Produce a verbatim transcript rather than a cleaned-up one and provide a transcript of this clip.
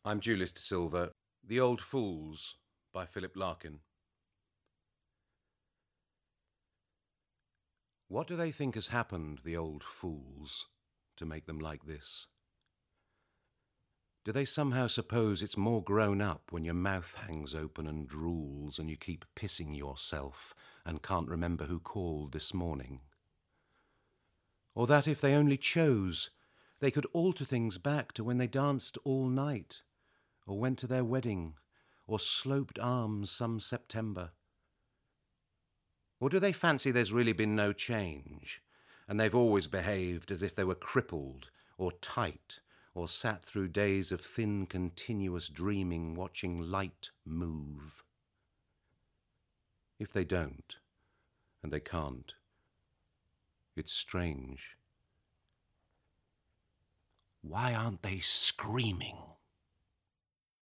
I'm Julius De Silva. The Old Fools by Philip Larkin. What do they think has happened, the old fools, to make them like this? Do they somehow suppose it's more grown up when your mouth hangs open and drools and you keep pissing yourself and can't remember who called this morning? Or that if they only chose, they could alter things back to when they danced all night, or went to their wedding, or sloped arms some September? Or do they fancy there's really been no change, and they've always behaved as if they were crippled or tight, or sat through days of thin, continuous dreaming, watching light move? If they don't, and they can't, it's strange. Why aren't they screaming?